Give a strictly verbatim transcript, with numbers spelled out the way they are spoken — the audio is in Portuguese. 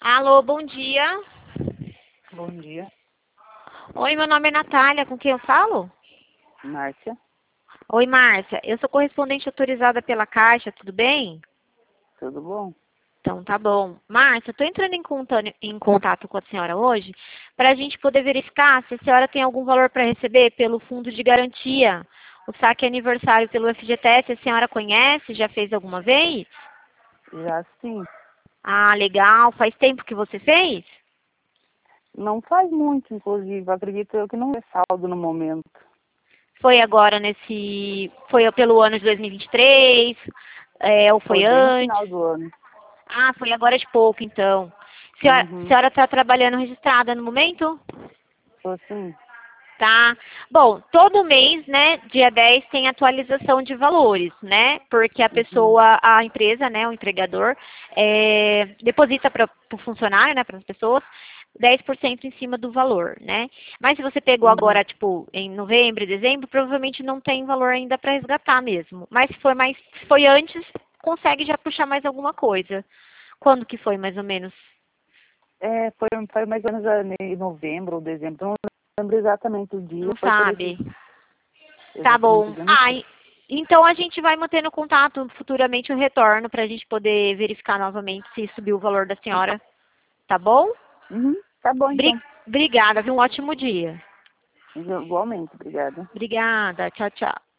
Alô, bom dia. Bom dia, Oi, meu nome é Natália, com quem eu falo? Márcia. Oi, Márcia. Eu sou correspondente autorizada pela Caixa, tudo bem? Tudo bom? Então, tá bom. Márcia, eu tô entrando em contato, em contato com a senhora hoje para a gente poder verificar se a senhora tem algum valor para receber pelo fundo de garantia. O saque aniversário pelo F G T S, a senhora conhece? Já fez alguma vez? Já sim. Ah, legal. Faz tempo que você fez? Não faz muito, inclusive. Acredito eu que não é saldo no momento. Foi agora nesse... Foi pelo ano de dois mil e vinte e três? É, ou foi Foi bem no antes? final do ano. Ah, foi agora de pouco, então. Senhora, a Uhum. senhora está trabalhando registrada no momento? Tô sim. Tá. Bom, todo mês, né, dia dez tem atualização de valores, né? Porque a Uhum. pessoa, a empresa, né, o empregador, é, deposita para o funcionário, né, para as pessoas, dez por cento em cima do valor, né? Mas se você pegou Uhum. agora, tipo, em novembro, dezembro, provavelmente não tem valor ainda para resgatar mesmo. Mas se foi mais, se foi antes, consegue já puxar mais alguma coisa. Quando que foi, mais ou menos? É, foi, foi mais ou menos em novembro ou dezembro. Não lembro exatamente o dia. Não Foi por esse, sabe? Tá exatamente o bom. dia, não Ah, sei. e- então a gente vai mantendo contato futuramente o retorno para a gente poder verificar novamente se subiu o valor da senhora. Tá bom? Uhum. Tá bom, Bri- então. Obrigada, viu? Um ótimo dia. Igualmente, obrigada. Obrigada. Tchau, tchau.